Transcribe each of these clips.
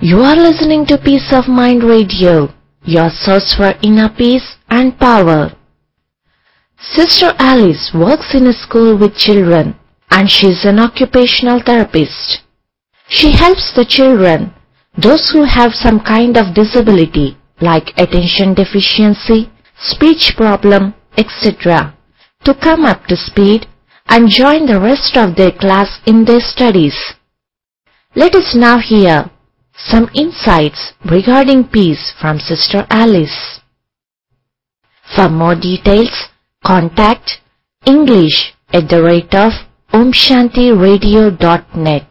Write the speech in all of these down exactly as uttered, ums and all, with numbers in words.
You are listening to Peace of Mind Radio, your source for inner peace and power. Sister Alice works in a school with children and she is an occupational therapist. She helps the children, those who have some kind of disability like attention deficiency, speech problem, et cetera, to come up to speed and join the rest of their class in their studies. Let us now hear some insights regarding peace from Sister Alice. For more details, contact English at the rate of om shanti radio dot net.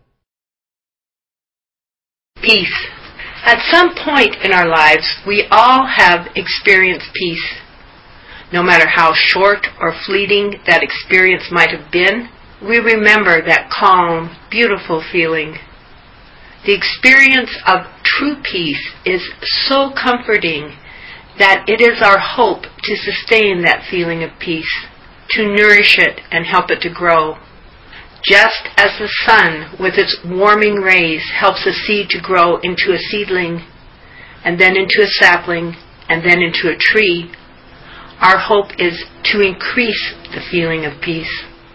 Peace. At some point in our lives, we all have experienced peace. No matter how short or fleeting that experience might have been, we remember that calm, beautiful feeling. The experience of true peace is so comforting that it is our hope to sustain that feeling of peace, to nourish it and help it to grow. Just as the sun with its warming rays helps a seed to grow into a seedling, and then into a sapling, and then into a tree, our hope is to increase the feeling of peace.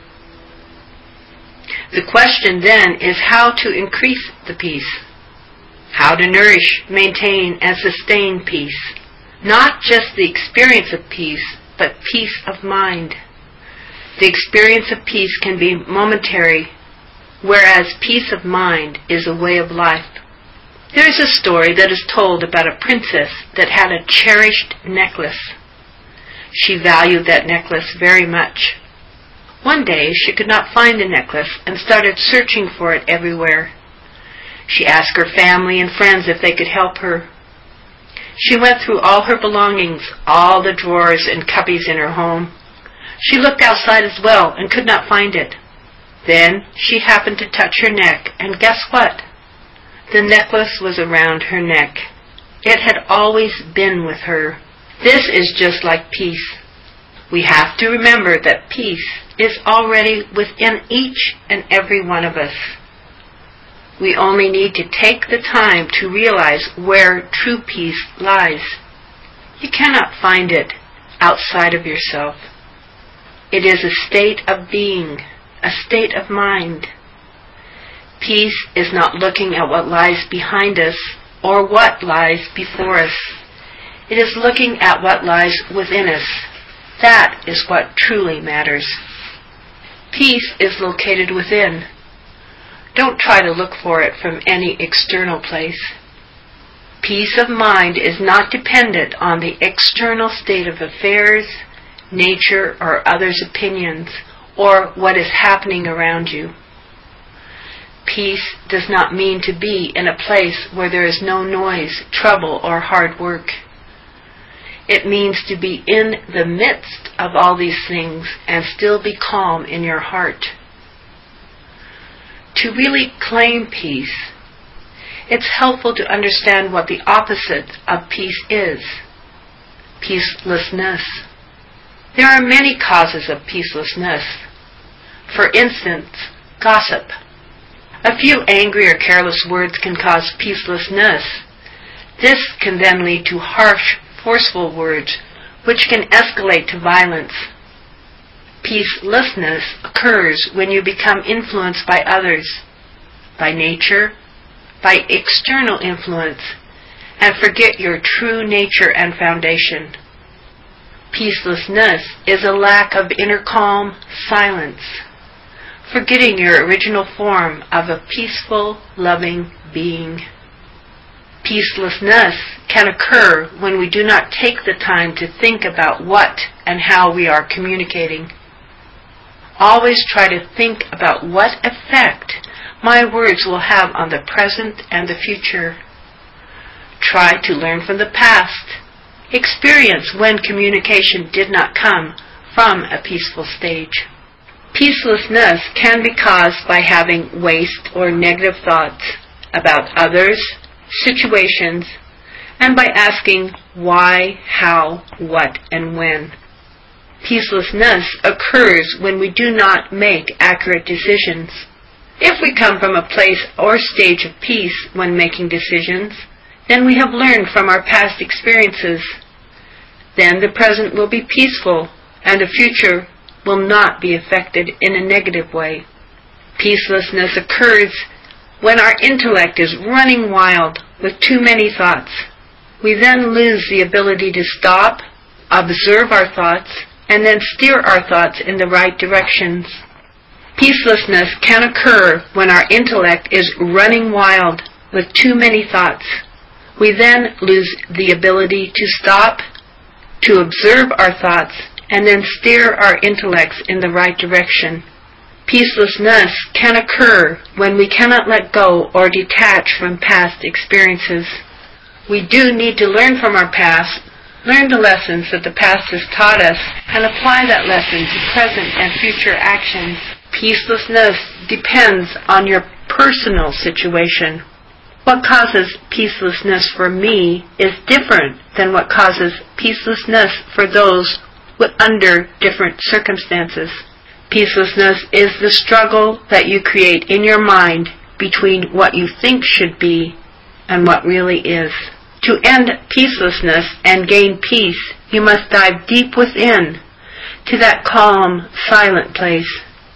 The question then is how to increase the peace, how to nourish, maintain, and sustain peace. Not just the experience of peace, but peace of mind. The experience of peace can be momentary, whereas peace of mind is a way of life. There is a story that is told about a princess that had a cherished necklace. She valued that necklace very much. One day she could not find the necklace and started searching for it everywhere. She asked her family and friends if they could help her. She went through all her belongings, all the drawers and cubbies in her home. She looked outside as well and could not find it. Then she happened to touch her neck, and guess what? The necklace was around her neck. It had always been with her. This is just like peace. We have to remember that peace is already within each and every one of us. We only need to take the time to realize where true peace lies. You cannot find it outside of yourself. It is a state of being, a state of mind. Peace is not looking at what lies behind us or what lies before us. It is looking at what lies within us. That is what truly matters. Peace is located within. Don't try to look for it from any external place. Peace of mind is not dependent on the external state of affairs, nature, or others' opinions, or what is happening around you. Peace does not mean to be in a place where there is no noise, trouble, or hard work. It means to be in the midst of all these things and still be calm in your heart. To really claim peace, it's helpful to understand what the opposite of peace is. Peacelessness. There are many causes of peacelessness. For instance, gossip. A few angry or careless words can cause peacelessness. This can then lead to harsh, forceful words, which can escalate to violence. Peacelessness occurs when you become influenced by others, by nature, by external influence, and forget your true nature and foundation. Peacelessness is a lack of inner calm, silence, forgetting your original form of a peaceful, loving being. Peacelessness can occur when we do not take the time to think about what and how we are communicating. Always try to think about what effect my words will have on the present and the future. Try to learn from the past. Experience when communication did not come from a peaceful stage. Peacelessness can be caused by having waste or negative thoughts about others, situations, and by asking why, how, what, and when. Peacelessness occurs when we do not make accurate decisions. If we come from a place or stage of peace when making decisions, then we have learned from our past experiences. Then the present will be peaceful, and the future will not be affected in a negative way. Peacelessness occurs when our intellect is running wild with too many thoughts. We then lose the ability to stop, observe our thoughts, and then steer our thoughts in the right directions. Peacelessness can occur when our intellect is running wild with too many thoughts. We then lose the ability to stop, to observe our thoughts, and then steer our intellects in the right direction. Peacelessness can occur when we cannot let go or detach from past experiences. We do need to learn from our past, learn the lessons that the past has taught us, and apply that lesson to present and future actions. Peacelessness depends on your personal situation. What causes peacelessness for me is different than what causes peacelessness for those under different circumstances. Peacelessness is the struggle that you create in your mind between what you think should be and what really is. To end peacelessness and gain peace, you must dive deep within to that calm, silent place.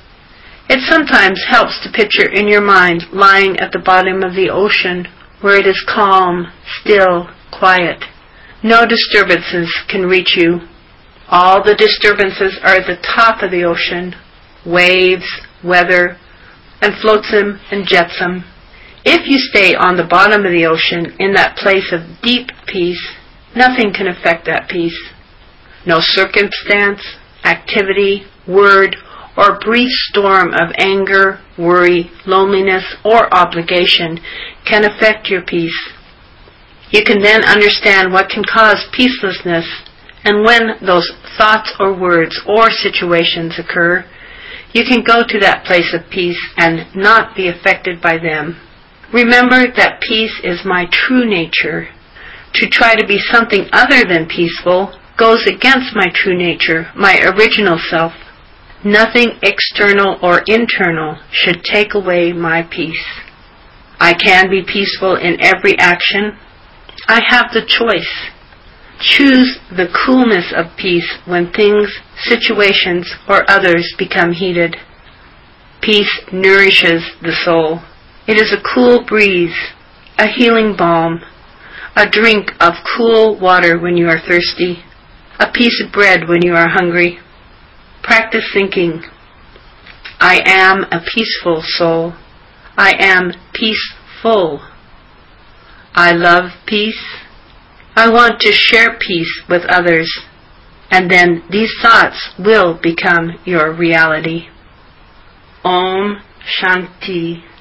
It sometimes helps to picture in your mind lying at the bottom of the ocean where it is calm, still, quiet. No disturbances can reach you. All the disturbances are at the top of the ocean, waves, weather, and flotsam and jetsam. If you stay on the bottom of the ocean in that place of deep peace, nothing can affect that peace. No circumstance, activity, word, or brief storm of anger, worry, loneliness, or obligation can affect your peace. You can then understand what can cause peacelessness, and when those thoughts or words or situations occur, you can go to that place of peace and not be affected by them. Remember that peace is my true nature. To try to be something other than peaceful goes against my true nature, my original self. Nothing external or internal should take away my peace. I can be peaceful in every action. I have the choice. Choose the coolness of peace when things, situations, or others become heated. Peace nourishes the soul. It is a cool breeze, a healing balm, a drink of cool water when you are thirsty, a piece of bread when you are hungry. Practice thinking, I am a peaceful soul. I am peaceful. I love peace. I want to share peace with others. And then these thoughts will become your reality. Om Shanti.